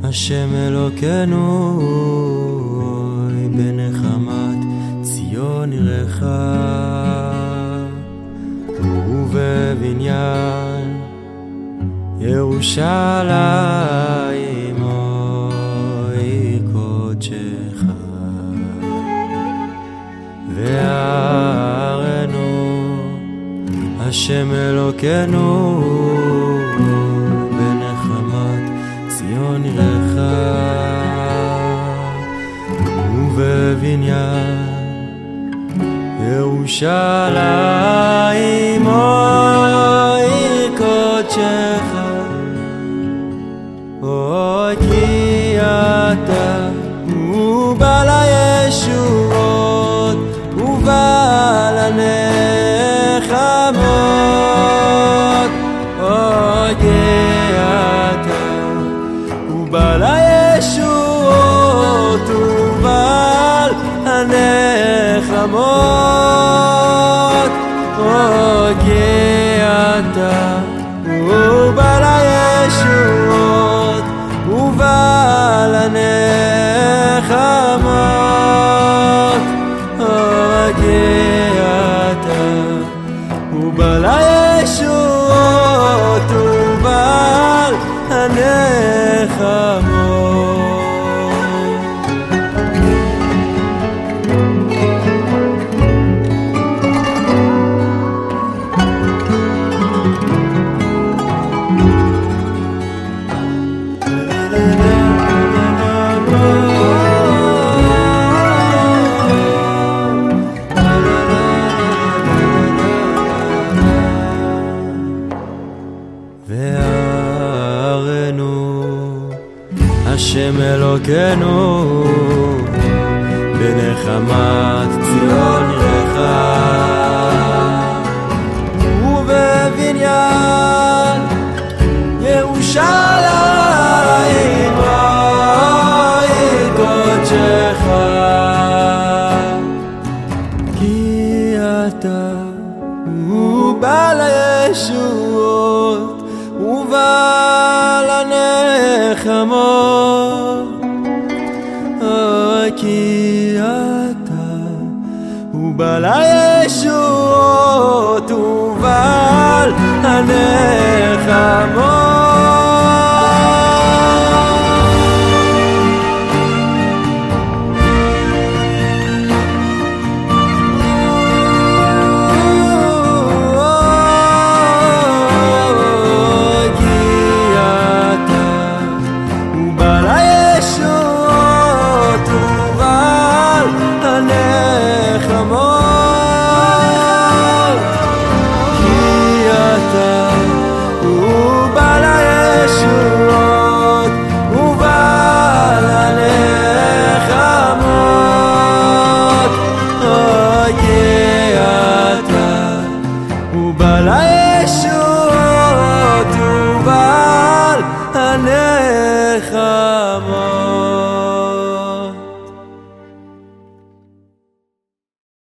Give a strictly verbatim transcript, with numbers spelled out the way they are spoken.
השם אלוקינו בנחמת ציון יראך ובבניין ירושלים אוי קודשך והערנו השם אלוקינו בנחמת ציון יראך ובבניין ירושלים אוי קודשך אוי כי אתה הוא בעל הישועות ובעל הנחמות אוי כי אתה הוא בעל הישועות ובעל הנחמות אוי כי אתה הוא בעל הישועות ובעל הנחמות אוי כי אתה הוא בעל הישועות ובעל הנחמות. השם אלוקינו בנחמת ציון יראך ובבניין ירושלים אוי קודשך כי אתה הוא בעל הישועות ובעל הנחמות כי אתה הוא בעל הישועות ובעל הנחמות